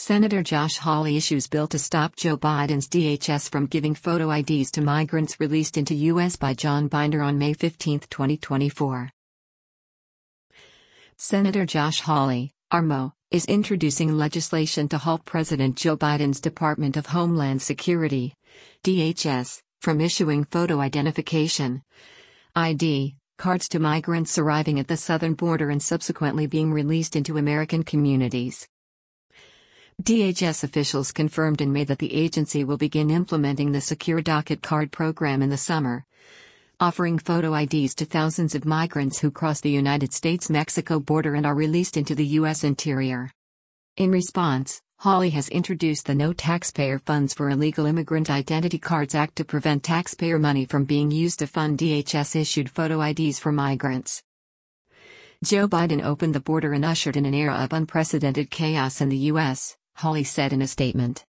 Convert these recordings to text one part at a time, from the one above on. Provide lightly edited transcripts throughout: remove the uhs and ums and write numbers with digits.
Senator Josh Hawley issues bill to stop Joe Biden's DHS from giving photo IDs to migrants released into U.S. by John Binder on May 15, 2024. Senator Josh Hawley, RMO, is introducing legislation to halt President Joe Biden's Department of Homeland Security, DHS, from issuing photo identification ID cards to migrants arriving at the southern border and subsequently being released into American communities. DHS officials confirmed in May that the agency will begin implementing the Secure Docket Card program in the summer, offering photo IDs to thousands of migrants who cross the United States-Mexico border and are released into the U.S. interior. In response, Hawley has introduced the No Taxpayer Funds for Illegal Immigrant Identity Cards Act to prevent taxpayer money from being used to fund DHS-issued photo IDs for migrants. Joe Biden opened the border and ushered in an era of unprecedented chaos in the U.S., Hawley said in a statement.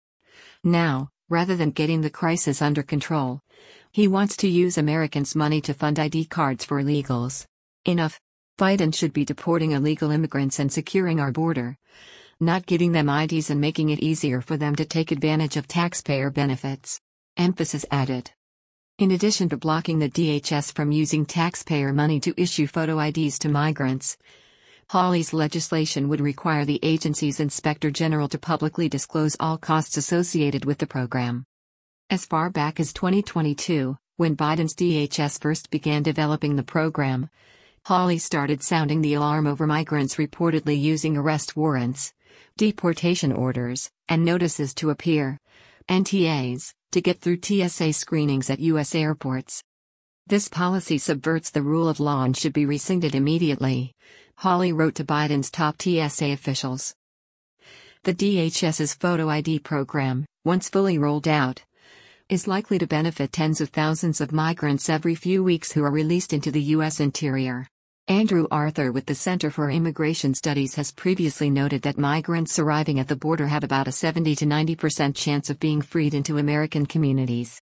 Now, rather than getting the crisis under control, he wants to use Americans' money to fund ID cards for illegals. Enough. Biden should be deporting illegal immigrants and securing our border, not giving them IDs and making it easier for them to take advantage of taxpayer benefits. Emphasis added. In addition to blocking the DHS from using taxpayer money to issue photo IDs to migrants, Hawley's legislation would require the agency's Inspector General to publicly disclose all costs associated with the program. As far back as 2022, when Biden's DHS first began developing the program, Hawley started sounding the alarm over migrants reportedly using arrest warrants, deportation orders, and notices to appear, NTAs, to get through TSA screenings at U.S. airports. This policy subverts the rule of law and should be rescinded immediately, Hawley wrote to Biden's top TSA officials. The DHS's photo ID program, once fully rolled out, is likely to benefit tens of thousands of migrants every few weeks who are released into the U.S. interior. Andrew Arthur with the Center for Immigration Studies has previously noted that migrants arriving at the border have about a 70 to 90% chance of being freed into American communities.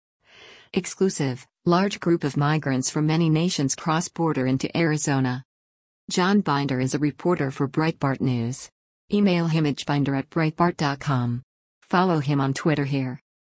Exclusive, large group of migrants from many nations cross border into Arizona. John Binder is a reporter for Breitbart News. Email him at binder@breitbart.com. Follow him on Twitter here.